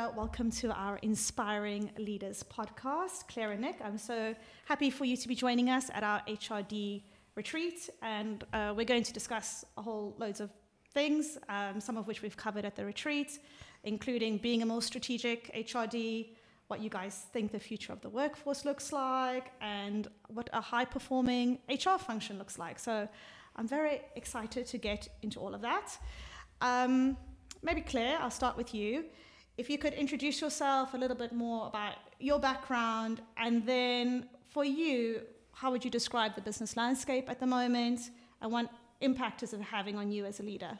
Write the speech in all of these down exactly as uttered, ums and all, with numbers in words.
welcome to our Inspiring Leaders podcast. Claire and Nick, I'm so happy for you to be joining us at our H R D retreat, and uh, we're going to discuss a whole loads of things, um, some of which we've covered at the retreat, including being a more strategic H R D, what you guys think the future of the workforce looks like, and what a high-performing H R function looks like. So I'm very excited to get into all of that. Um, maybe Claire, I'll start with you. If you could introduce yourself a little bit more about your background, and then for you, how would you describe the business landscape at the moment, and what impact is it having on you as a leader?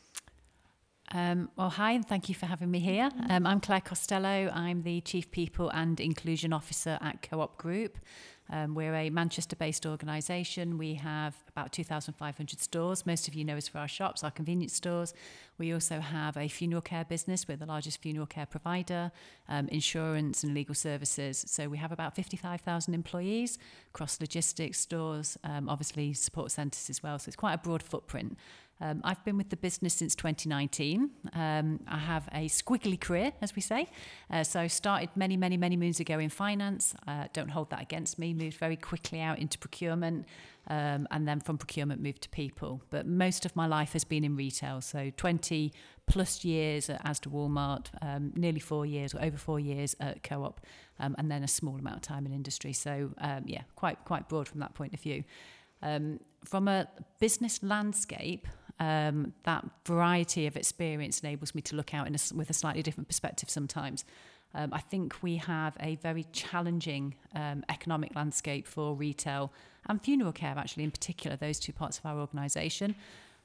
Um, well, hi, and thank you for having me here. Um, I'm Claire Costello. I'm the Chief People and Inclusion Officer at Co-op Group. Um, we're a Manchester-based organisation. We have about two thousand five hundred stores. Most of you know us for our shops, our convenience stores. We also have a funeral care business. We're the largest funeral care provider, um, insurance and legal services. So we have about fifty-five thousand employees across logistics, stores, um, obviously support centres as well. So it's quite a broad footprint. Um, I've been with the business since twenty nineteen. Um, I have a squiggly career, as we say. Uh, so I started many, many, many moons ago in finance. Uh, don't hold that against me. Moved very quickly out into procurement, um, and then from procurement moved to people. But most of my life has been in retail. So twenty plus years at Asda Walmart, um, nearly four years or over four years at Co-op, um, and then a small amount of time in industry. So um, yeah, quite quite broad from that point of view. Um, from a business landscape, um, that variety of experience enables me to look out in a, with a slightly different perspective sometimes. Um, I think we have a very challenging um, economic landscape for retail and funeral care, actually, in particular, those two parts of our organisation.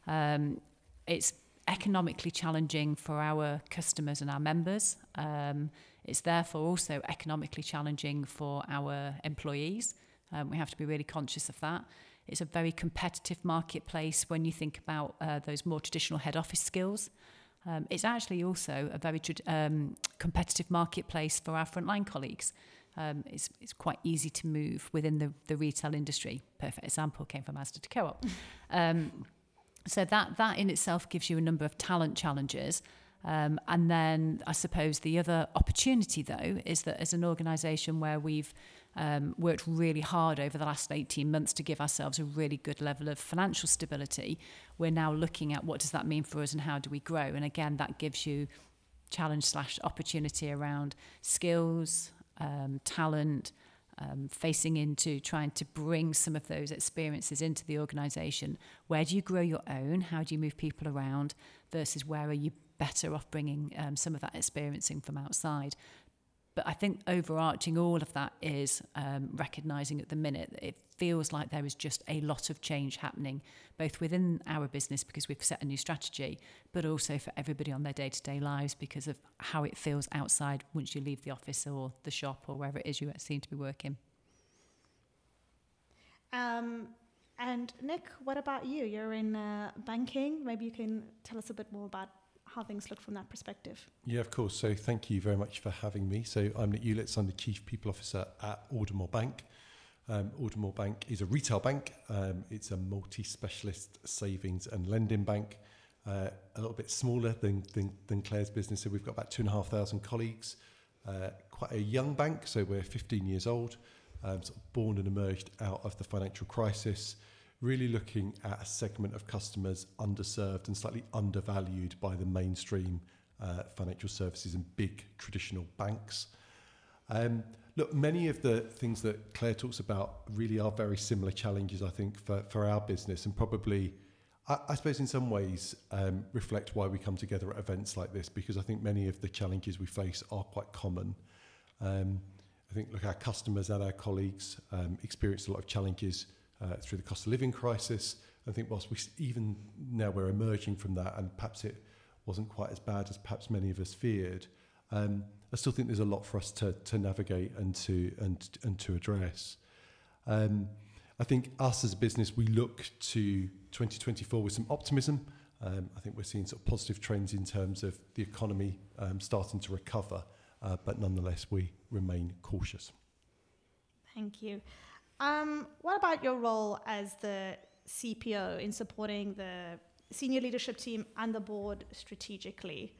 Um, it's economically challenging for our customers and our members. Um, it's therefore also economically challenging for our employees. Um, we have to be really conscious of that. It's a very competitive marketplace when you think about uh, those more traditional head office skills. Um, it's actually also a very um, competitive marketplace for our frontline colleagues. Um, it's, it's quite easy to move within the, the retail industry. Perfect example came from Asda to Co-op. Um, so that, that in itself gives you a number of talent challenges. Um, and then I suppose the other opportunity, though, is that as an organisation where we've um, worked really hard over the last eighteen months to give ourselves a really good level of financial stability, we're now looking at what does that mean for us and how do we grow? And again, that gives you challenge slash opportunity around skills, um, talent, um, facing into trying to bring some of those experiences into the organisation. Where do you grow your own? How do you move people around? Versus where are you better off bringing um, some of that experiencing from outside? But I think overarching all of that is um, recognising at the minute that it feels like there is just a lot of change happening, both within our business because we've set a new strategy, but also for everybody on their day-to-day lives because of how it feels outside once you leave the office or the shop or wherever it is you seem to be working. Um, and Nick, what about you? You're in uh, banking. Maybe you can tell us a bit more about how things look from that perspective. Yeah, of course. So thank you very much for having me. So I'm Nick Ulitz. I'm the Chief People Officer at Aldermore Bank. Um, Aldermore Bank is a retail bank. Um, it's a multi-specialist savings and lending bank, uh, a little bit smaller than, than, than Claire's business. So we've got about two and a half thousand colleagues, uh, quite a young bank. So we're fifteen years old, um, sort of born and emerged out of the financial crisis, really looking at a segment of customers underserved and slightly undervalued by the mainstream uh, financial services and big traditional banks. Um, look, many of the things that Claire talks about really are very similar challenges, I think, for, for our business, and probably, I, I suppose in some ways, um, reflect why we come together at events like this, because I think many of the challenges we face are quite common. Um, I think, look, our customers and our colleagues um, experience a lot of challenges Uh, through the cost of living crisis. I think whilst we even now we're emerging from that, and perhaps it wasn't quite as bad as perhaps many of us feared, um, I still think there's a lot for us to to navigate and to and and to address. Um, I think us as a business, we look to twenty twenty-four with some optimism. Um, I think we're seeing sort of positive trends in terms of the economy um, starting to recover, uh, but nonetheless we remain cautious. Thank you. Um, what about your role as the C P O in supporting the senior leadership team and the board strategically?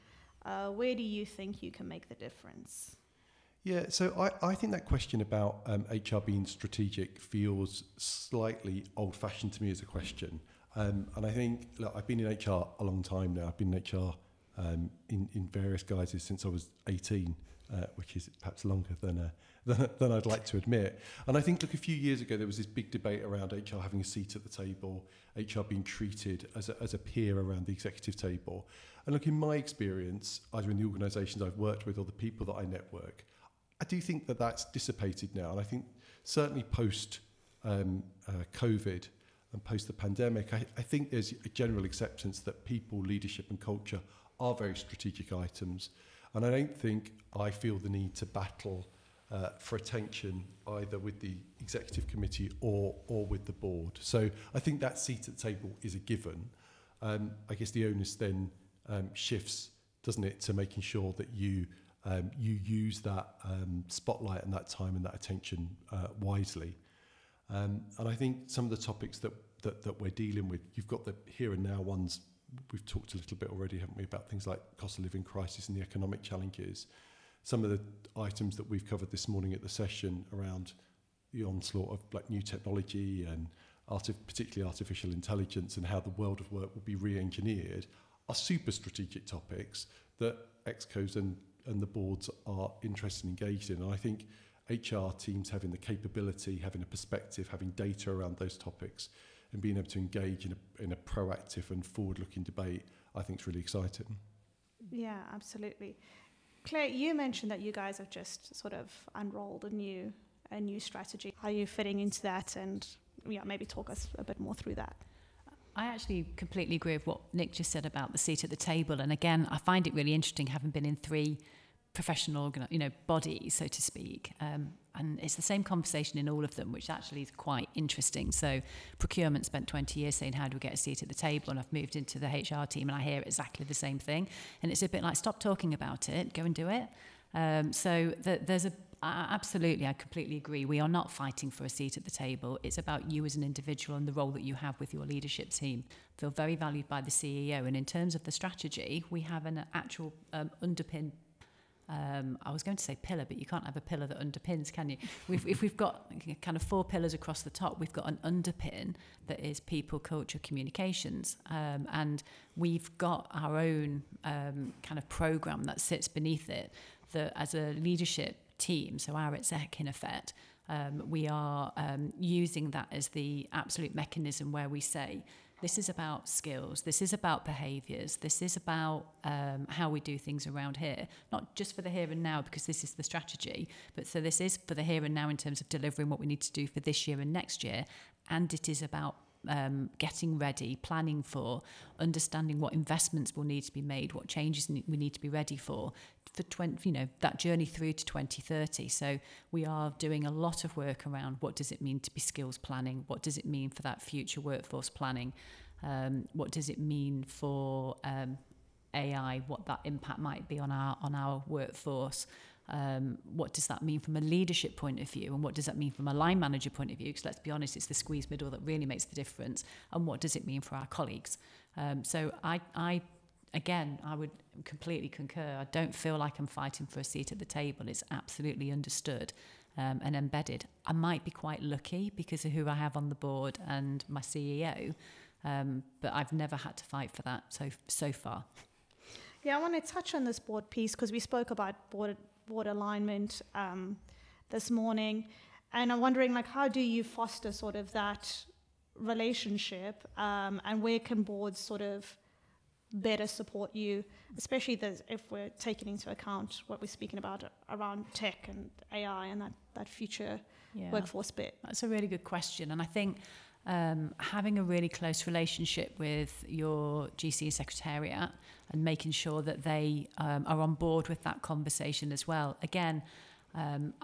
uh, where do you think you can make the difference? Yeah, so I, I think that question about um, H R being strategic feels slightly old-fashioned to me as a question. Um, and I think, look, I've been in H R a long time now. I've been in H R um, in, in various guises since I was eighteen, uh, which is perhaps longer than, uh, than than I'd like to admit. And I think, look, a few years ago, there was this big debate around H R having a seat at the table, H R being treated as a, as a peer around the executive table. And look, in my experience, either in the organisations I've worked with or the people that I network, I do think that that's dissipated now. And I think certainly post um, uh, COVID and post the pandemic, I, I think there's a general acceptance that people, leadership and culture are very strategic items. And I don't think I feel the need to battle uh, for attention either with the executive committee or, or with the board. So I think that seat at the table is a given. Um, I guess the onus then um, shifts, doesn't it, to making sure that you Um, you use that um, spotlight and that time and that attention uh, wisely. Um, and I think some of the topics that, that that we're dealing with, you've got the here and now ones. We've talked a little bit already, haven't we, about things like cost of living crisis and the economic challenges. Some of the items that we've covered this morning at the session around the onslaught of like new technology and artif- particularly artificial intelligence and how the world of work will be re-engineered are super strategic topics that ExCos and and the boards are interested and engaged in. And I think H R teams having the capability, having a perspective, having data around those topics and being able to engage in a, in a proactive and forward-looking debate, I think is really exciting. Yeah, absolutely. Claire, you mentioned that you guys have just sort of unrolled a new a new strategy. How are you fitting into that? And yeah, maybe talk us a bit more through that. I actually completely agree with what Nick just said about the seat at the table. And again, I find it really interesting having been in three professional organ- you know, bodies, so to speak. Um, and it's the same conversation in all of them, which actually is quite interesting. So procurement spent twenty years saying, how do we get a seat at the table? And I've moved into the H R team and I hear exactly the same thing. And it's a bit like, stop talking about it, go and do it. Um, so the, there's a Uh, absolutely, I completely agree. We are not fighting for a seat at the table. It's about you as an individual and the role that you have with your leadership team. Feel very valued by the C E O. And in terms of the strategy, we have an actual um, underpin. Um, I was going to say pillar, but you can't have a pillar that underpins, can you? We've, if we've got kind of four pillars across the top, we've got an underpin that is people, culture, communications. Um, and we've got our own um, kind of program that sits beneath it that as a leadership team, so our exec in effect, um, we are um, using that as the absolute mechanism where we say, this is about skills, this is about behaviours, this is about um, how we do things around here, not just for the here and now because this is the strategy, but so this is for the here and now in terms of delivering what we need to do for this year and next year, and it is about Um, getting ready, planning for, understanding what investments will need to be made, what changes we need to be ready for, for twenty, you know, that journey through to twenty thirty. So we are doing a lot of work around what does it mean to be skills planning, what does it mean for that future workforce planning, um, what does it mean for um, A I, what that impact might be on our on our workforce. Um, what does that mean from a leadership point of view, and what does that mean from a line manager point of view, because let's be honest, it's the squeeze middle that really makes the difference, and what does it mean for our colleagues. Um, so I, I again I would completely concur. I don't feel like I'm fighting for a seat at the table. It's absolutely understood um, and embedded. I might be quite lucky because of who I have on the board and my C E O, um, but I've never had to fight for that so so far. Yeah, I want to touch on this board piece because we spoke about board board alignment um, this morning, and I'm wondering, like, how do you foster sort of that relationship, um, and where can boards sort of better support you, especially the, if we're taking into account what we're speaking about around tech and A I and that, that future yeah. workforce bit? That's a really good question, and I think Um, having a really close relationship with your G C secretariat and making sure that they um, are on board with that conversation as well. Again, um, I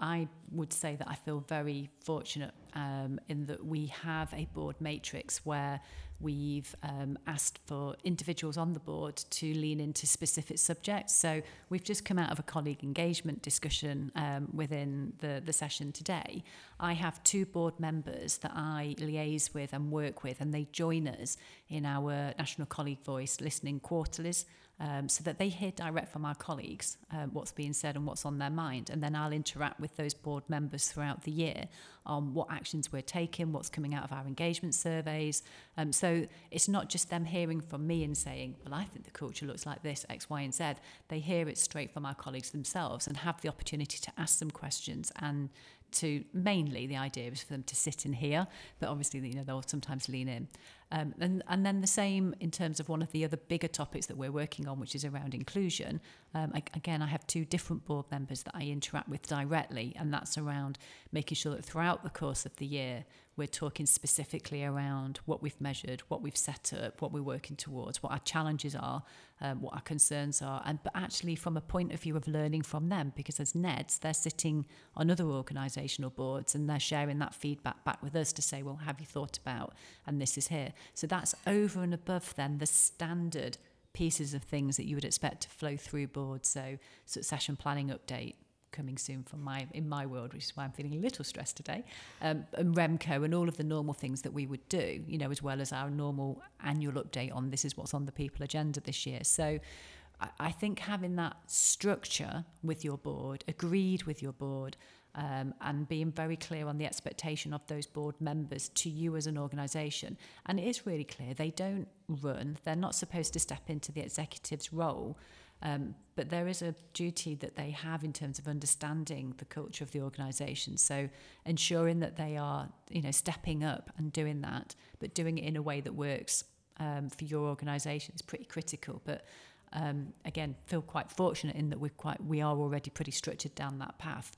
would say that I feel very fortunate um, in that we have a board matrix where we've um, asked for individuals on the board to lean into specific subjects. So we've just come out of a colleague engagement discussion um, within the, the session today. I have two board members that I liaise with and work with, and they join us in our National Colleague Voice listening quarterlies, um, so that they hear direct from our colleagues um, what's being said and what's on their mind. And then I'll interact with those board members throughout the year on what actions we're taking, what's coming out of our engagement surveys. Um, so it's not just them hearing from me and saying, well, I think the culture looks like this, X, Y, and Z. They hear it straight from our colleagues themselves and have the opportunity to ask them questions, and to mainly the idea is for them to sit and hear, but obviously, you know, they'll sometimes lean in. Um, and, and then the same in terms of one of the other bigger topics that we're working on, which is around inclusion. Um, I, again, I have two different board members that I interact with directly, and that's around making sure that throughout the course of the year, we're talking specifically around what we've measured, what we've set up, what we're working towards, what our challenges are, um, what our concerns are, and but actually from a point of view of learning from them, because as N E Ds, they're sitting on other organisational boards and they're sharing that feedback back with us to say, well, have you thought about, and this is here. So that's over and above then the standard pieces of things that you would expect to flow through boards. So succession planning update, coming soon from my in my world, which is why I'm feeling a little stressed today, um, and REMCO and all of the normal things that we would do, you know, as well as our normal annual update on this is what's on the people agenda this year. So I, I think having that structure with your board, agreed with your board, um, and being very clear on the expectation of those board members to you as an organisation, and it is really clear they don't run, they're not supposed to step into the executive's role. Um, but there is a duty that they have in terms of understanding the culture of the organisation. So ensuring that they are, you know, stepping up and doing that, but doing it in a way that works um, for your organisation is pretty critical. But um, again, feel quite fortunate in that we're quite, we are already pretty structured down that path.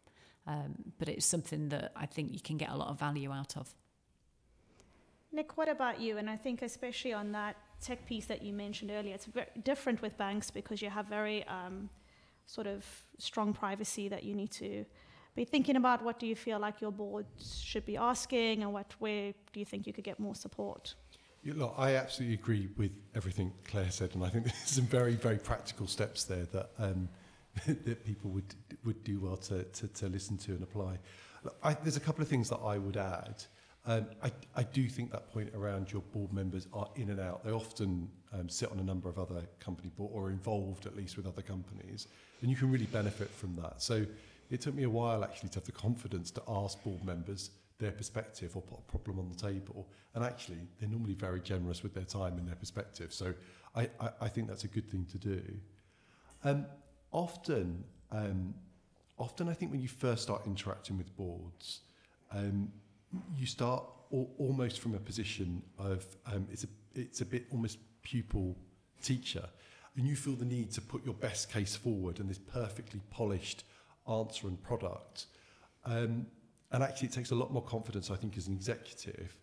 Um, but it's something that I think you can get a lot of value out of. Nick, what about you? And I think especially on that tech piece that you mentioned earlier, it's very different with banks because you have very um, sort of strong privacy that you need to be thinking about. What do you feel like your board should be asking, and what where do you think you could get more support? Yeah, look, I absolutely agree with everything Claire said, and I think there's some very, very practical steps there that um, that people would would do well to, to, to listen to and apply. Look, I, there's a couple of things that I would add. Um, I, I do think that point around your board members are in and out. They often um, sit on a number of other company board or are involved at least with other companies, and you can really benefit from that. So it took me a while actually to have the confidence to ask board members their perspective or put a problem on the table, and actually they're normally very generous with their time and their perspective. So I, I, I think that's a good thing to do. Um, often, um, often I think when you first start interacting with boards, um, you start al- almost from a position of um, it's a it's a bit almost pupil teacher, and you feel the need to put your best case forward and this perfectly polished answer and product. Um, and actually, it takes a lot more confidence, I think, as an executive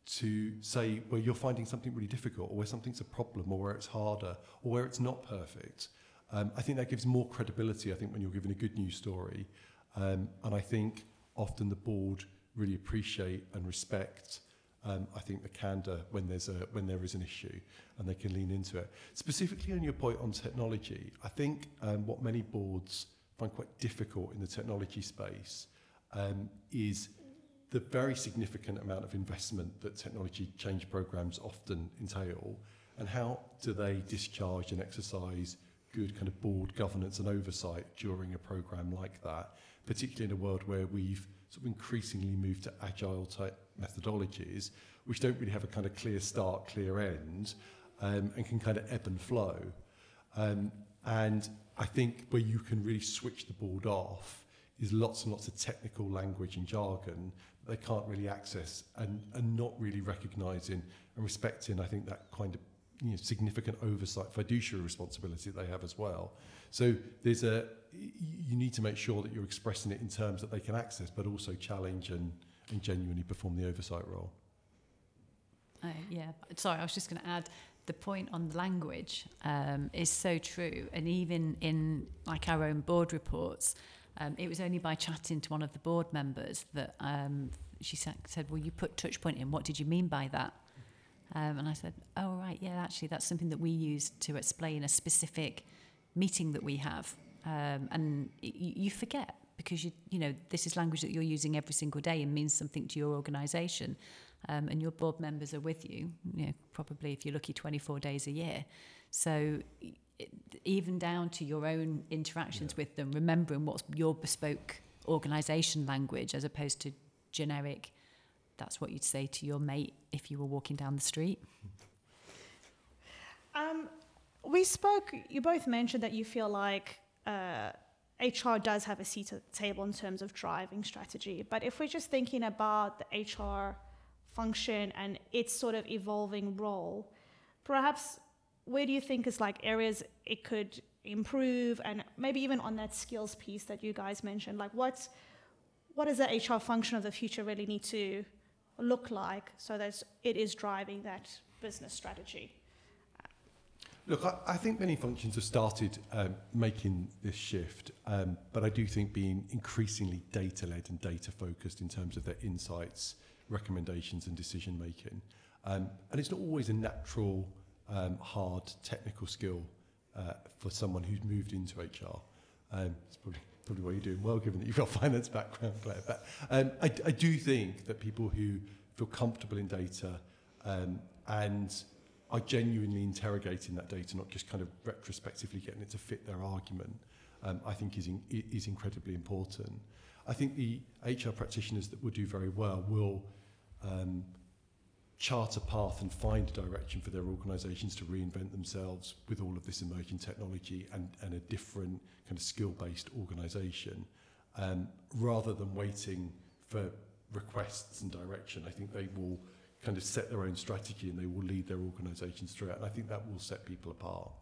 to say, well, you're finding something really difficult, or where something's a problem, or where it's harder, or where it's not perfect. Um, I think that gives more credibility, I think, when you're giving a good news story. Um, and I think often the board really appreciate and respect, um, I think, the candour when there's a when there is an issue, and they can lean into it. Specifically on your point on technology, I think um, what many boards find quite difficult in the technology space um, is the very significant amount of investment that technology change programs often entail, and how do they discharge and exercise good kind of board governance and oversight during a program like that, particularly in a world where we've sort of increasingly moved to agile type methodologies, which don't really have a kind of clear start, clear end, um, and can kind of ebb and flow. Um, and I think where you can really switch the board off is lots and lots of technical language and jargon that they can't really access, and, and not really recognising and respecting, I think, that kind of, you know, significant oversight, fiduciary responsibility that they have as well. So there's a, you need to make sure that you're expressing it in terms that they can access, but also challenge and, and genuinely perform the oversight role. Uh, yeah, sorry, I was just going to add, the point on the language um, is so true. And even in like our own board reports, Um, it was only by chatting to one of the board members that um, she sa- said, well, you put Touchpoint in. What did you mean by that? Um, and I said, oh, right, yeah, actually, that's something that we use to explain a specific meeting that we have. Um, and y- you forget because, you you know, this is language that you're using every single day and means something to your organisation. Um, and your board members are with you, you know, probably if you're lucky twenty-four days a year. So it, even down to your own interactions yeah. with them, remembering what's your bespoke organisation language as opposed to generic, that's what you'd say to your mate if you were walking down the street. Um, we spoke, you both mentioned that you feel like uh, H R does have a seat at the table in terms of driving strategy. But if we're just thinking about the H R function and its sort of evolving role, perhaps where do you think is like areas it could improve, and maybe even on that skills piece that you guys mentioned, like what's, what does the H R function of the future really need to look like so that it is driving that business strategy? Look, I, I think many functions have started um, making this shift, um, but I do think being increasingly data-led and data-focused in terms of their insights, recommendations and decision-making. Um, and it's not always a natural, um, hard technical skill uh, for someone who's moved into H R. Um, it's probably, probably what you're doing well, given that you've got a finance background, Claire. But um, I, I do think that people who feel comfortable in data um, and are genuinely interrogating that data, not just kind of retrospectively getting it to fit their argument, um, I think is, in, is incredibly important. I think the H R practitioners that will do very well will um, chart a path and find a direction for their organisations to reinvent themselves with all of this emerging technology and, and a different kind of skill-based organisation, um, rather than waiting for requests and direction. I think they will kind of set their own strategy and they will lead their organisations through it. And I think that will set people apart.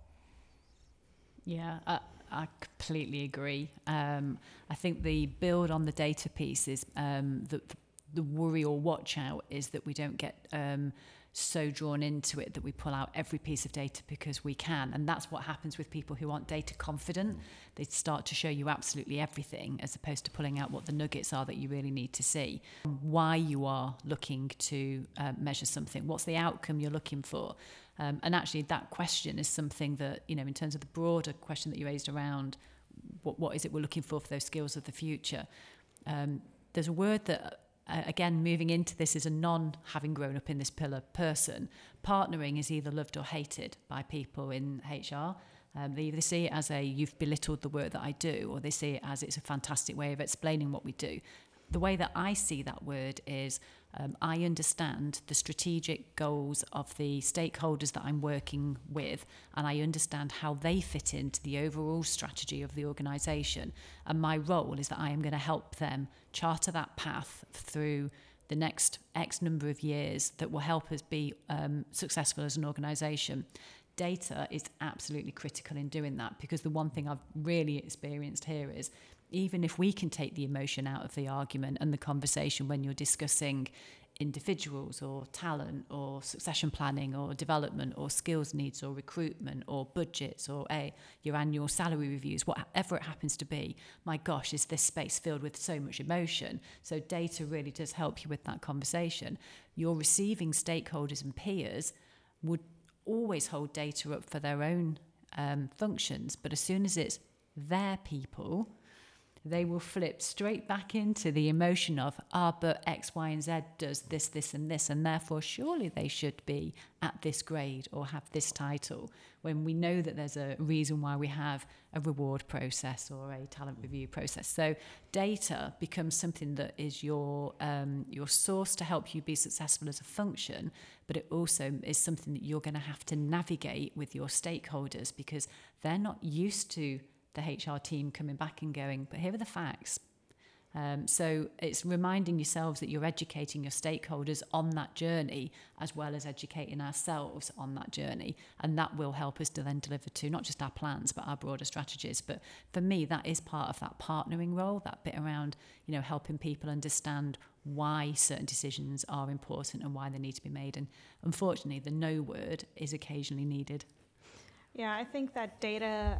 Yeah, I, I completely agree. Um, I think the build on the data piece is um, the, the worry or watch out is that we don't get um, so drawn into it that we pull out every piece of data because we can. And that's what happens with people who aren't data confident. Mm. They start to show you absolutely everything as opposed to pulling out what the nuggets are that you really need to see. Why you are looking to uh, measure something. What's the outcome you're looking for? Um, and actually that question is something that, you know, in terms of the broader question that you raised around what, what is it we're looking for for those skills of the future. Um, there's a word that Uh, again, moving into this as a non having grown up in this pillar person, partnering is either loved or hated by people in H R. Um, they either see it as a you've belittled the work that I do, or they see it as it's a fantastic way of explaining what we do. The way that I see that word is um, I understand the strategic goals of the stakeholders that I'm working with, and I understand how they fit into the overall strategy of the organisation. And my role is that I am going to help them charter that path through the next X number of years that will help us be um, successful as an organisation. Data is absolutely critical in doing that, because the one thing I've really experienced here is even if we can take the emotion out of the argument and the conversation when you're discussing individuals or talent or succession planning or development or skills needs or recruitment or budgets or a your annual salary reviews, whatever it happens to be, my gosh, is this space filled with so much emotion. So data really does help you with that conversation. Your receiving stakeholders and peers would always hold data up for their own um, functions, but as soon as it's their people, they will flip straight back into the emotion of, ah, but X, Y, and Z does this, this, and this, and therefore surely they should be at this grade or have this title, when we know that there's a reason why we have a reward process or a talent review process. So data becomes something that is your um, your source to help you be successful as a function, but it also is something that you're going to have to navigate with your stakeholders, because they're not used to the H R team coming back and going, but here are the facts. Um, so it's reminding yourselves that you're educating your stakeholders on that journey, as well as educating ourselves on that journey. And that will help us to then deliver to not just our plans, but our broader strategies. But for me, that is part of that partnering role, that bit around, you know, helping people understand why certain decisions are important and why they need to be made. And unfortunately, the no word is occasionally needed. Yeah, I think that data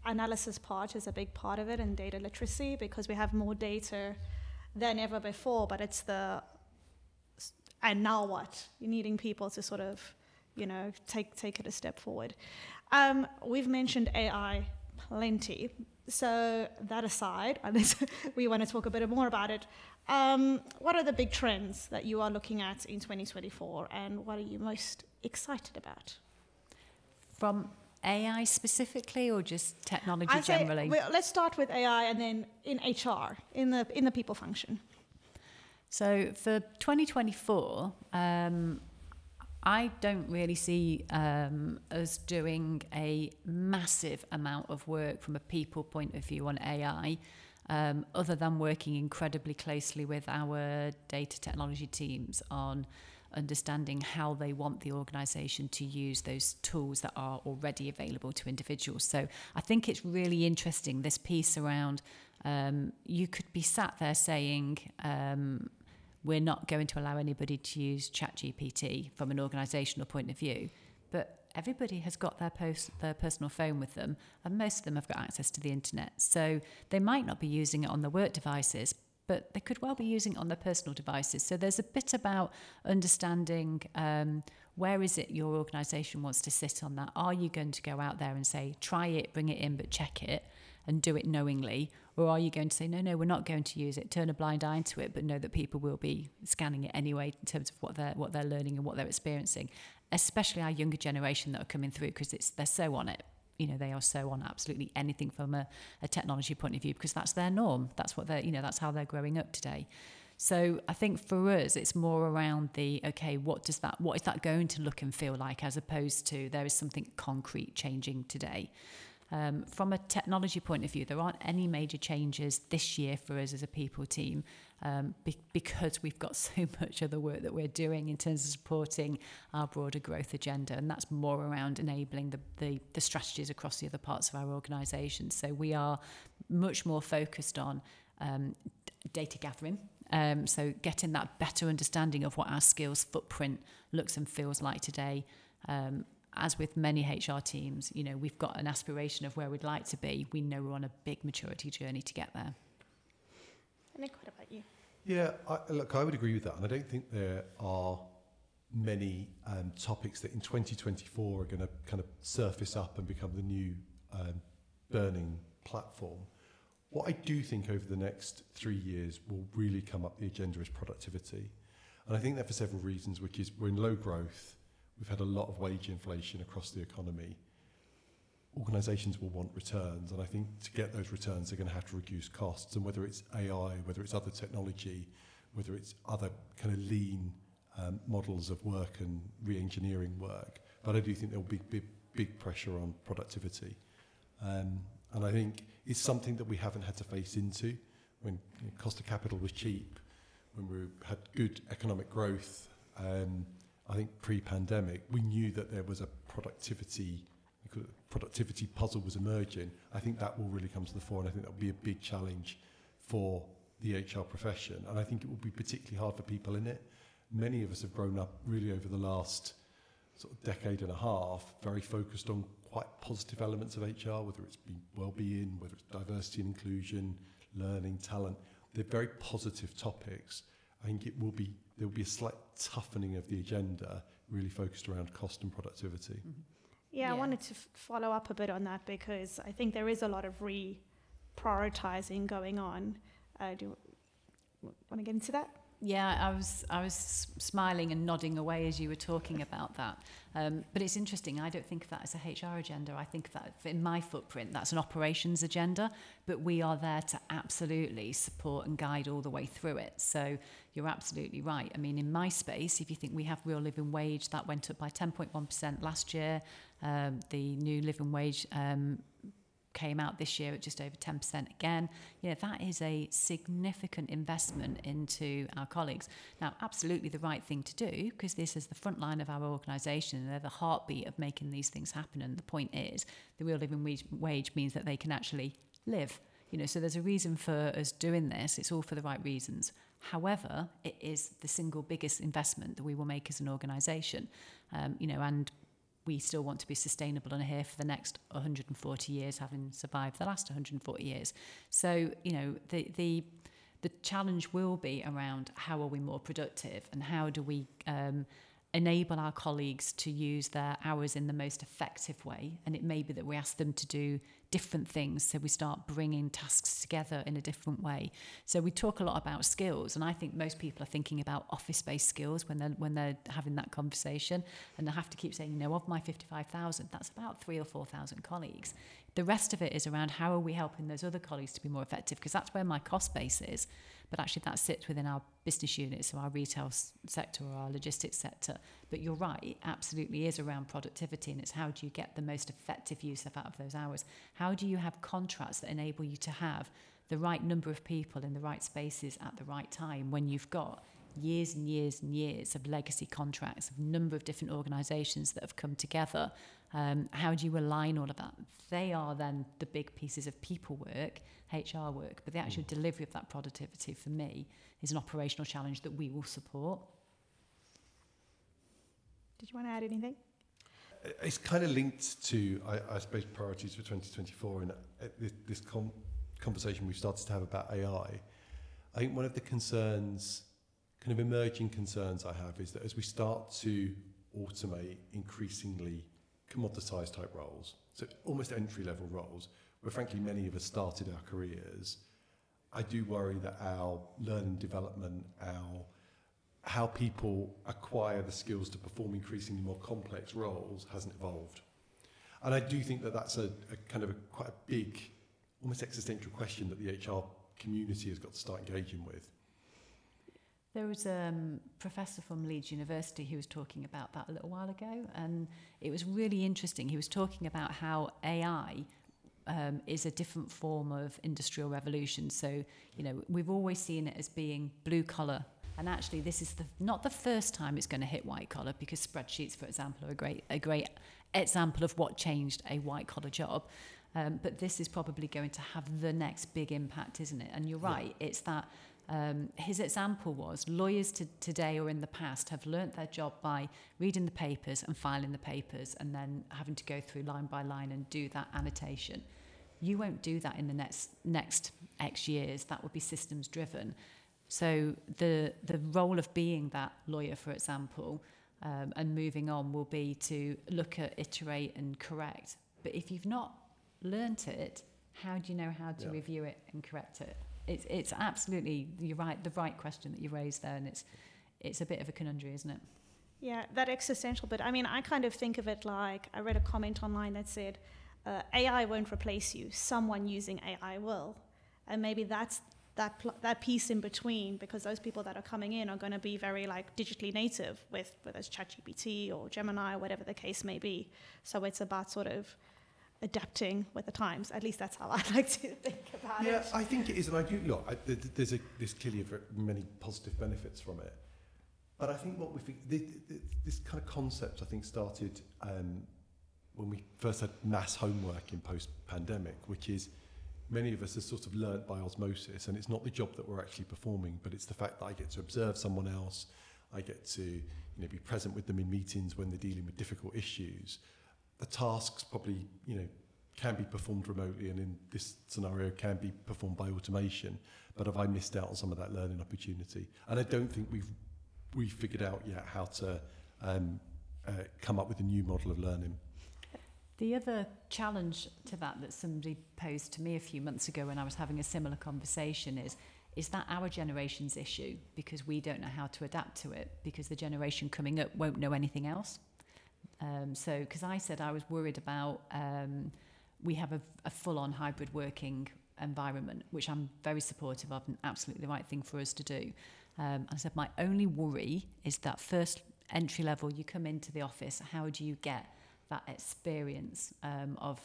analysis part is a big part of it, and data literacy, because we have more data than ever before, but it's the, and now what? You're needing people to sort of, you know, take take it a step forward. Um, we've mentioned A I plenty. So that aside, unless we want to talk a bit more about it, um, what are the big trends that you are looking at in twenty twenty-four, and what are you most excited about? From A I specifically, or just technology I'd say, generally? well, let's start with A I, and then in H R, in the in the people function. So for twenty twenty-four, um, I don't really see um, us doing a massive amount of work from a people point of view on A I, um, other than working incredibly closely with our data technology teams on understanding how they want the organisation to use those tools that are already available to individuals. So I think it's really interesting, this piece around, um, you could be sat there saying, um, we're not going to allow anybody to use ChatGPT from an organisational point of view, but everybody has got their post, their personal phone with them, and most of them have got access to the internet. So they might not be using it on their work devices, but they could well be using it on their personal devices. So there's a bit about understanding um, where is it your organisation wants to sit on that. Are you going to go out there and say, try it, bring it in, but check it, and do it knowingly? Or are you going to say, no, no, we're not going to use it, turn a blind eye to it, but know that people will be scanning it anyway in terms of what they're, what they're learning and what they're experiencing, especially our younger generation that are coming through, because it's they're so on it. You know, they are so on absolutely anything from a, a technology point of view, because that's their norm. That's what they're, you know, that's how they're growing up today. So I think for us, it's more around the, okay, what does that, what is that going to look and feel like, as opposed to there is something concrete changing today. Um, from a technology point of view, there aren't any major changes this year for us as a people team, um, be- because we've got so much of the work that we're doing in terms of supporting our broader growth agenda, and that's more around enabling the, the, the strategies across the other parts of our organisation. So we are much more focused on um, d- data gathering, um, so getting that better understanding of what our skills footprint looks and feels like today. Um, As with many H R teams, you know, we've got an aspiration of where we'd like to be. We know we're on a big maturity journey to get there. Nick, what about you? Yeah, I, look, I would agree with that. And I don't think there are many um, topics that in twenty twenty-four are going to kind of surface up and become the new um, burning platform. What I do think over the next three years will really come up the agenda is productivity. And I think that for several reasons, which is we're in low growth. We've had a lot of wage inflation across the economy. Organisations will want returns, and I think to get those returns, they're going to have to reduce costs. And whether it's A I, whether it's other technology, whether it's other kind of lean um, models of work and re-engineering work, but I do think there will be big, big pressure on productivity. Um, and I think it's something that we haven't had to face into when you know, cost of capital was cheap, when we had good economic growth. Um, I think pre-pandemic, we knew that there was a productivity productivity puzzle was emerging. I think that will really come to the fore, and I think that will be a big challenge for the H R profession. And I think it will be particularly hard for people in it. Many of us have grown up really over the last sort of decade and a half, very focused on quite positive elements of H R, whether it's been well-being, whether it's diversity and inclusion, learning, talent. They're very positive topics. I think it will be there will be a slight toughening of the agenda, really focused around cost and productivity. Mm-hmm. Yeah, yeah, I wanted to f- follow up a bit on that, because I think there is a lot of re-prioritizing going on. Uh, do you w- want to get into that? Yeah, I was I was smiling and nodding away as you were talking about that. Um, but it's interesting, I don't think of that as a H R agenda. I think that in my footprint, that's an operations agenda, but we are there to absolutely support and guide all the way through it. So you're absolutely right. I mean, in my space, if you think we have real living wage, that went up by ten point one percent last year. Um, the new living wage um, came out this year at just over ten percent again. You know, that is a significant investment into our colleagues. Now, absolutely the right thing to do, because this is the front line of our organisation and they're the heartbeat of making these things happen. And the point is, the real living wage, wage means that they can actually live. You know, so there's a reason for us doing this. It's all for the right reasons. However, it is the single biggest investment that we will make as an organisation. Um, you know, and we still want to be sustainable and are here for the next one hundred forty years, having survived the last one hundred forty years. So, you know, the the the challenge will be around how are we more productive and how do we um, enable our colleagues to use their hours in the most effective way. And it may be that we ask them to do different things, so we start bringing tasks together in a different way. So we talk a lot about skills, and I think most people are thinking about office-based skills when they're when they're having that conversation, and I have to keep saying, you know, of my fifty-five thousand, that's about three or four thousand colleagues. The rest of it is around how are we helping those other colleagues to be more effective, because that's where my cost base is, but actually that sits within our business units, so our retail s- sector or our logistics sector. But you're right, it absolutely is around productivity, and it's how do you get the most effective use of out of those hours. How do you have contracts that enable you to have the right number of people in the right spaces at the right time when you've got years and years and years of legacy contracts, of a number of different organisations that have come together? Um, how do you align all of that? They are then the big pieces of people work, H R work, but the actual delivery of that productivity for me is an operational challenge that we will support. Did you want to add anything? It's kind of linked to, I, I suppose, priorities for twenty twenty-four, and uh, this, this com- conversation we've started to have about A I. I think one of the concerns, kind of emerging concerns I have, is that as we start to automate increasingly commoditized type roles, so almost entry-level roles, where frankly many of us started our careers, I do worry that our learning development, our how people acquire the skills to perform increasingly more complex roles hasn't evolved. And I do think that that's a, a kind of a quite a big, almost existential question that the H R community has got to start engaging with. There was a um, professor from Leeds University who was talking about that a little while ago, and it was really interesting. He was talking about how A I um, is a different form of industrial revolution. So, you know, we've always seen it as being blue collar. And actually, this is the, not the first time it's going to hit white collar, because spreadsheets, for example, are a great a great example of what changed a white collar job. Um, but this is probably going to have the next big impact, isn't it? And you're right, yeah. It's that um, his example was lawyers to, today or in the past have learnt their job by reading the papers and filing the papers and then having to go through line by line and do that annotation. You won't do that in the next next X years. That would be systems driven. So the the role of being that lawyer, for example, um, and moving on will be to look at, iterate and correct. But if you've not learnt it, how do you know how to yeah. review it and correct it? It's it's absolutely, you're right, the right question that you raised there, and it's it's a bit of a conundrum, isn't it? Yeah, that existential bit. I mean, I kind of think of it like, I read a comment online that said, uh, A I won't replace you, someone using A I will. And maybe that's that pl- that piece in between, because those people that are coming in are going to be very like digitally native with whether it's ChatGPT or Gemini or whatever the case may be. So it's about sort of adapting with the times. At least that's how I like to think about yeah, it. Yeah, I think it is, and I do look. I, there's a there's clearly many positive benefits from it, but I think what we think this, this kind of concept I think started um, when we first had mass homework in post-pandemic, which is many of us have sort of learnt by osmosis, and it's not the job that we're actually performing, but it's the fact that I get to observe someone else, I get to you know be present with them in meetings when they're dealing with difficult issues. The tasks probably you know can be performed remotely, and in this scenario can be performed by automation. But have I missed out on some of that learning opportunity? And I don't think we've we figured out yet how to um, uh, come up with a new model of learning. The other challenge to that that somebody posed to me a few months ago when I was having a similar conversation is, is that our generation's issue, because we don't know how to adapt to it, because the generation coming up won't know anything else. Um, so, because I said I was worried about, um, we have a, a full-on hybrid working environment, which I'm very supportive of and absolutely the right thing for us to do. Um, I said my only worry is that first entry level, you come into the office, how do you get that experience um, of,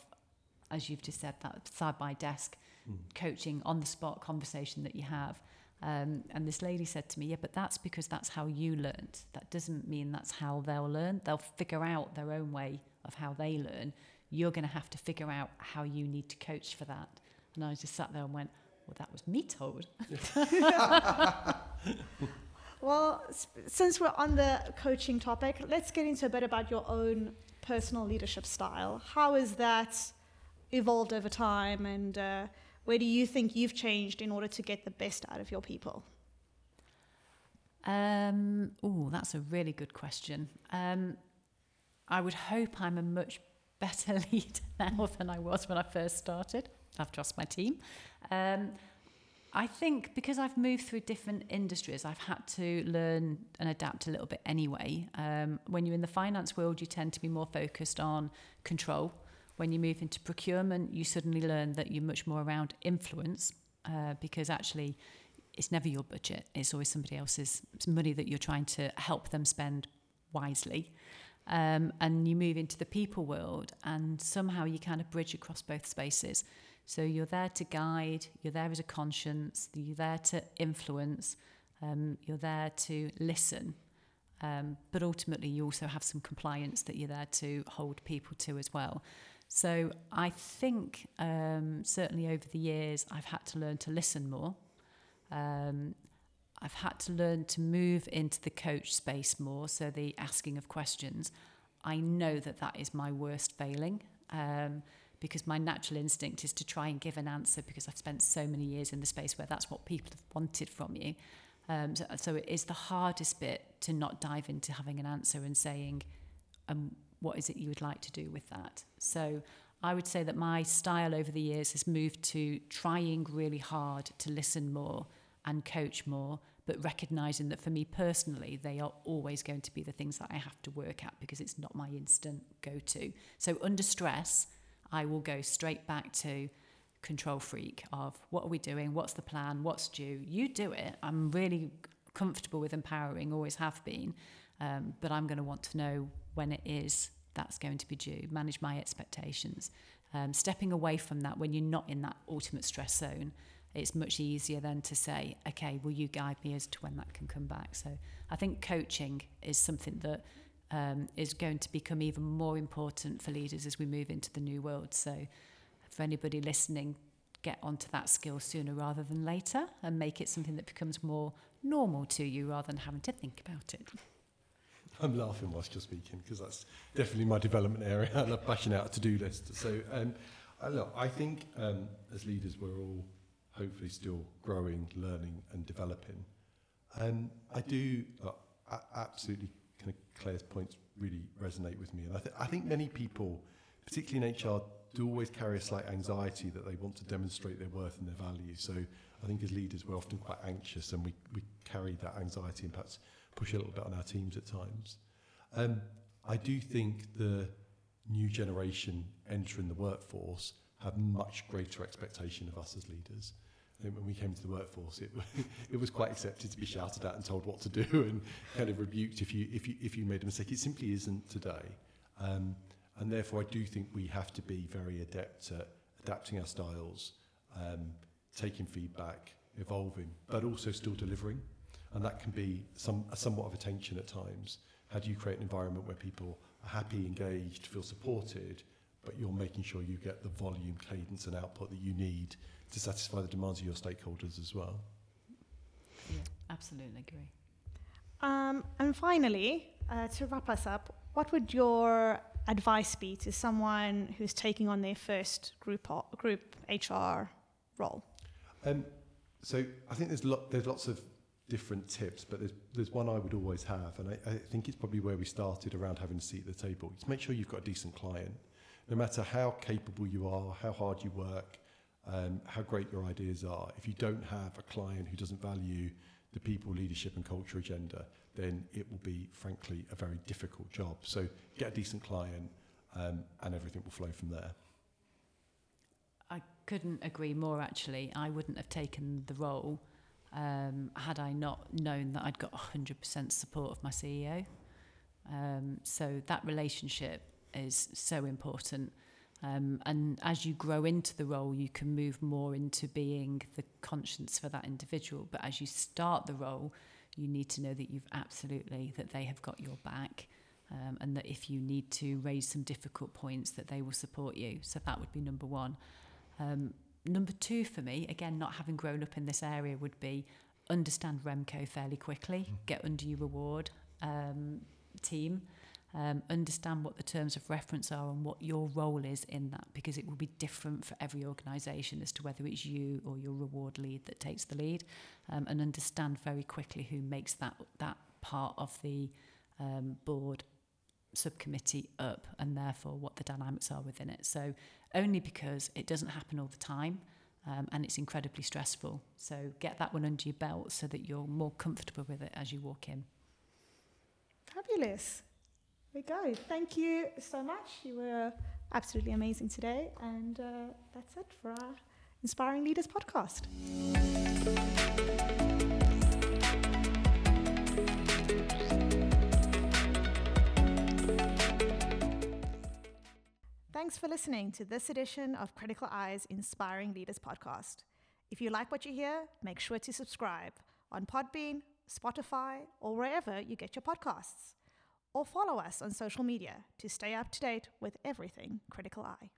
as you've just said, that side by desk mm. coaching, on the spot conversation that you have. Um, and this lady said to me, yeah, but that's because that's how you learned. That doesn't mean that's how they'll learn. They'll figure out their own way of how they learn. You're going to have to figure out how you need to coach for that. And I just sat there and went, well, that was me told. Well, since we're on the coaching topic, let's get into a bit about your own personal leadership style. How has that evolved over time, and uh, where do you think you've changed in order to get the best out of your people? Um, oh, that's a really good question. Um, I would hope I'm a much better leader now than I was when I first started. I've trust my team. Um, I think because I've moved through different industries, I've had to learn and adapt a little bit anyway. Um, when you're in the finance world, you tend to be more focused on control. When you move into procurement, you suddenly learn that you're much more around influence, uh, because actually it's never your budget. It's always somebody else's money that you're trying to help them spend wisely. Um, and you move into the people world, and somehow you kind of bridge across both spaces. So you're there to guide, you're there as a conscience, you're there to influence, um, you're there to listen. Um, but ultimately, you also have some compliance that you're there to hold people to as well. So I think um, certainly over the years, I've had to learn to listen more. Um, I've had to learn to move into the coach space more, so the asking of questions. I know that that is my worst failing, um, because my natural instinct is to try and give an answer, because I've spent so many years in the space where that's what people have wanted from you. Um, so, so it is the hardest bit to not dive into having an answer and saying, um, what is it you would like to do with that? So I would say that my style over the years has moved to trying really hard to listen more and coach more, but recognising that for me personally, they are always going to be the things that I have to work at, because it's not my instant go-to. So under stress, I will go straight back to control freak of what are we doing? What's the plan? What's due? You do it. I'm really comfortable with empowering, always have been. Um, but I'm going to want to know when it is that's going to be due, manage my expectations. Um, stepping away from that when you're not in that ultimate stress zone, it's much easier then to say, okay, will you guide me as to when that can come back? So I think coaching is something that um, is going to become even more important for leaders as we move into the new world. So for anybody listening, get onto that skill sooner rather than later, and make it something that becomes more normal to you rather than having to think about it. I'm laughing whilst you're speaking, because that's definitely my development area. I love bashing out a to-do list. So um, I, look, I think um, as leaders, we're all hopefully still growing, learning and developing. Um, I do uh, a- absolutely, kind of Claire's points really resonate with me. And I, th- I think many people, particularly in H R, do always carry a slight anxiety that they want to demonstrate their worth and their value. So I think as leaders, we're often quite anxious, and we, we carry that anxiety and perhaps push a little bit on our teams at times. Um, I do think the new generation entering the workforce have much greater expectation of us as leaders. I think when we came to the workforce, it, it was quite accepted to be shouted at and told what to do, and kind of rebuked if you if you if you made a mistake. It simply isn't today, um, and therefore I do think we have to be very adept at adapting our styles, um, taking feedback, evolving, but also still delivering. And that can be some a somewhat of a tension at times. How do you create an environment where people are happy, engaged, feel supported, but you're making sure you get the volume, cadence and output that you need to satisfy the demands of your stakeholders as well? Yeah, absolutely agree. Um, and finally, uh, to wrap us up, what would your advice be to someone who's taking on their first group o- group H R role? Um, so I think there's lo- there's lots of different tips, but there's there's one I would always have, and I, I think it's probably where we started around having a seat at the table. Just make sure you've got a decent client. No matter how capable you are, how hard you work, um, how great your ideas are, if you don't have a client who doesn't value the people, leadership and culture agenda, then it will be, frankly, a very difficult job. So get a decent client, um, and everything will flow from there. I couldn't agree more, actually. I wouldn't have taken the role um, had I not known that I'd got one hundred percent support of my C E O. Um, so that relationship is so important. Um, and as you grow into the role, you can move more into being the conscience for that individual. But as you start the role, you need to know that you've absolutely, that they have got your back, um, and that if you need to raise some difficult points, that they will support you. So that would be number one. Um, number two for me, again, not having grown up in this area, would be understand Remco fairly quickly, mm. get under your reward um, team. Um, understand what the terms of reference are and what your role is in that, because it will be different for every organisation as to whether it's you or your reward lead that takes the lead, um, and understand very quickly who makes that that part of the um, board subcommittee up, and therefore what the dynamics are within it. So only because it doesn't happen all the time, um, and it's incredibly stressful. So get that one under your belt so that you're more comfortable with it as you walk in. Fabulous. There we go. Thank you so much. You were absolutely amazing today. And uh, that's it for our Inspiring Leaders podcast. Thanks for listening to this edition of Critical Eye's Inspiring Leaders podcast. If you like what you hear, make sure to subscribe on Podbean, Spotify, or wherever you get your podcasts. Or follow us on social media to stay up to date with everything Critical Eye.